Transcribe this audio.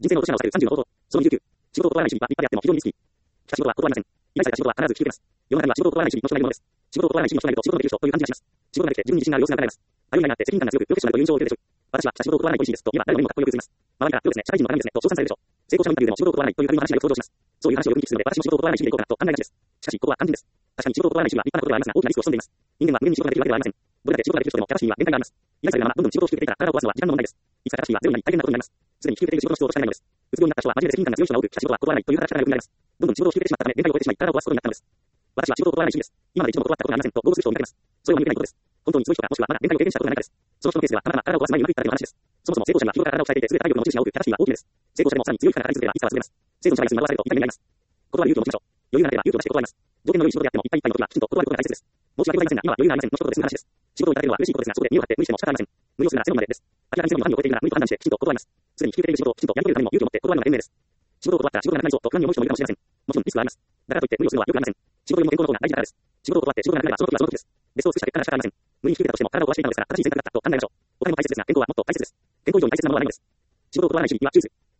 人生の落とし穴を避ける30の方法。その29。仕事を断らない主義は立派であっても非常にリスキー。しかし仕事は断られません。依頼された仕事は必ず引き受けます。世の中には仕事を断らない主義の人がいるものです。仕事を断らない主義の人がいると仕事のできる人という感じがします。仕事ができて自分に自信がある様子が伺えます。あるいはになって責任感が強く、プロフェッショナルという印象を受けるでしょう。私は仕事を断らないポリシーですと言えば誰もにもかっこよく映ります。周りからよですね、社会人の鏡ですねと称賛されるでしょう。成功者のインタビューでも仕事を断らないという軽い話がよく登場します。そういう話をよく聞きするので私も仕事を断らない主義でいこうかなと考えがちです。しかしここは肝心です。確かに仕事を断らない主義は立派なことではありますが大きなリスクを潜んでいます。人間は無限に仕事ができるわけではありません。どれだけ仕事ができる人でもキャパシティには限界があります。依頼されるままどんどん仕事を引き受けていたら体を壊すのは時間の問題です。いつかキャパシティはゼロになり大変なことになります。すでに引き受けている仕事の質を落としたいのです。うつ病になった人は真面目で責任感が強い人が多く、しかし仕事は断らないという働き方がよく見られます。どんどん仕事を引き受けてしまったため限界を超えてしまい体を壊すことになったのです。私は仕事を断らない主義です。今まで一度も断ったことがありませんと豪語する人を見かけます。それは見抜けないことです。本当にそういう人かもしくはまだ限界を経験したことがないかです。その人のケースではたまたま体を壊す前にうまくいったという話です。そもそも成功者には日頃から体を鍛えていて優れた体力の持ち主が多くキャパシティは大きいのです。成功者でもさらに強い負荷がかかり続ければいつかは潰れます。成功者が休みに惑わされると痛い目になります。断る勇気を持ちましょう。余裕がなければ勇気を出して断ります。条件の良い仕事であってもいっぱいいっぱいの時はきちんと断ることが大切です。申し訳ございませんが今は余裕がありませんの一言で済む話です。仕事をいただけるのは嬉しいことですがそこで身を張って無理しても仕方ありません。無理をするならゼロまでです。明らかにゼロに範囲を超えているなら無理と判断してきちんと断ります。すでに引き受けている仕事をきちんとやり遂げるためにも勇気を持って断るのが賢明です。仕事を断ったら仕事がなくなりそうと不安に思う人もいるかもしれません。もちろんリスクはあります。だからといって無理をするのは良くありません。仕事よりも健康の方が大事だからです。仕事を断って仕事がなくなればその時はその時です。ベストを尽くした結果が仕方ありません。無理に引き受けたとしても体を壊していたのですから正しい選択だったと考えましょう。お金も大切ですが健康はもっと大切です。健康以上に大切なものはないのです。仕事を断らない主義には注意する。